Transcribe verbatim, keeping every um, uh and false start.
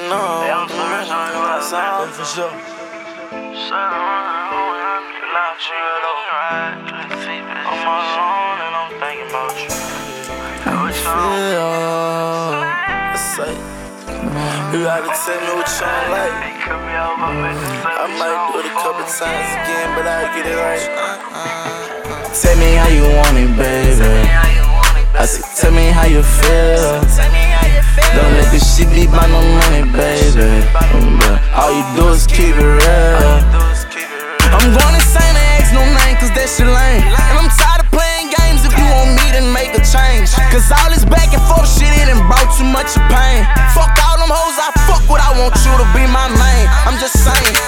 know. I'm doing it for sure. I'm alone and I'm thinking about you. How you feel? I say, you gotta tell me what you don't like. I might do it a couple times again, but I'll get it right. Tell me how you want it, baby. I said, tell me how you feel. Don't let this shit be by no money, baby. All you do is keep it real. I'm going insane and ask no name, cause that shit lame. And I'm tired of playing games. If you want me to make a change, cause all this back and forth shit, it done brought too much of pain. Fuck all them hoes I fuck with, I want you to be my main. I'm just saying,